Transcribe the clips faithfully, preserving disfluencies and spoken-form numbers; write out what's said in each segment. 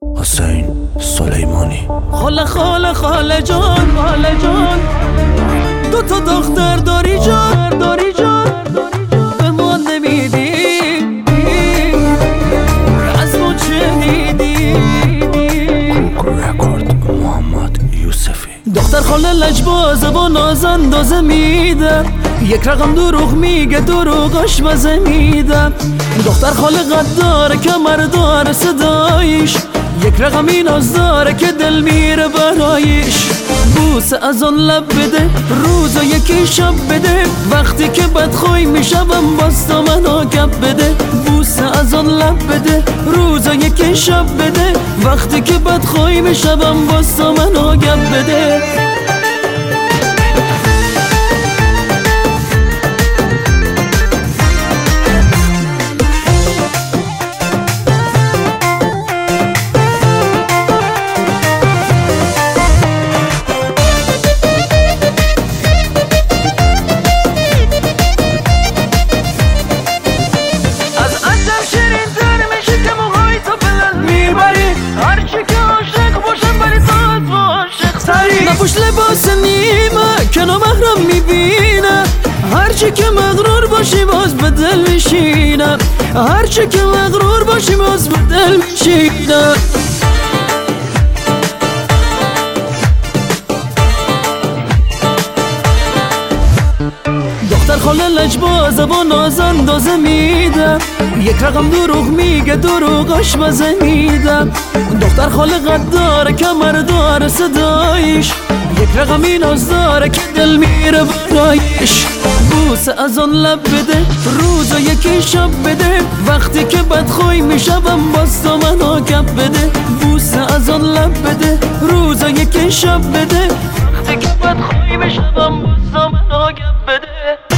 حسین سلیمانی. خاله خاله خاله جان خاله جان، دو تا دختر داری جان داری جان، به ما نمیدی از ما چه دیدی. کوک رکورد محمد یوسفی. دختر خاله لجبازه با ناز اندازه میده، یک رقم دروغ میگه دروغاش مزه میده. دختر خاله قداره کمردار صدایش، یک رقمی ناز داره که دل میره برایش. بوسه از آن لب بده، روزا یکی شب بده، وقتی که بدخوی میشم باستا منو گپ بده. بوسه از آن لب بده، روزا یکی شب بده، وقتی که بدخوی میشم باستا منو گپ بده. نپوش لباس نیمه که نامحرم میبینه، هرچی که مغرور باشی باز به دل میشینه، هرچی که مغرور باشی باز به دل میشینه. دختر خاله لجبازه با ناز اندازه میده، یک رقم دروغ میگه دروغاش مزه میده. دختر خاله قداره کمردار صدایش، یک رقمی ناز داره که دل میره برایش. بوسه از آن لب بده، روزا یکی شب بده، وقتی که بدخوی میشم باستا منو گپ بده. بوسه از آن لب بده، روزا یکی شب بده، وقتی که بدخوی میشم باستا منو گپ بده.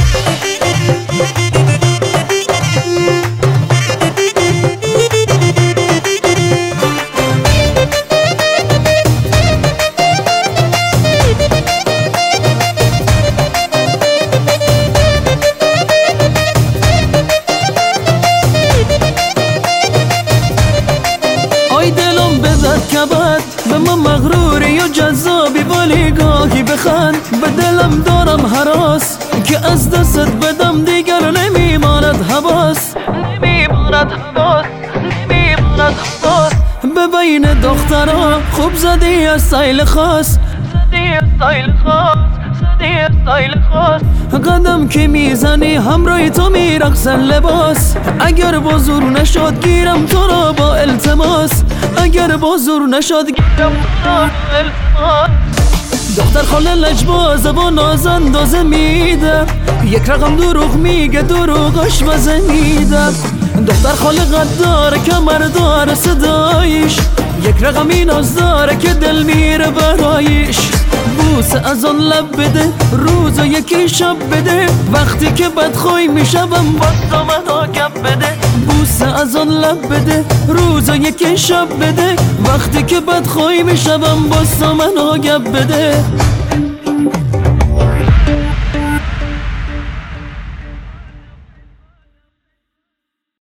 آی دلم بزد کبد، به من مغروری و جذابی ولی گاهی بخند. به دلم دارم هراس که از دستت بدم دیگر نمیماند حواس، نمیماند حواس، نمیماند حواس. به بین دخترها خوب زدی از سایل خاص، زدی از سایل خاص، زدی از سایل خاص. قدم که میزنی همراه تو میرقصن لباس، اگر با زور نشد گیرم تو را با التماس، اگر با زور نشد گیرم تو را با التماس. دختر خاله لجبازه با ناز اندازه میده، یک رقم دروغ میگه دروغاش مزه میده. دختر خاله قداره کمردار صدایش، یک رقمی ناز داره که دل میره برایش. بوسه از آن لب بده، روزا یکی شب بده، وقتی که بدخوی میشم باستا منو گپ بده. بوسه از آن لب بده، روزا یکی شب بده، وقتی که بدخوی میشم باستا منو گپ بده.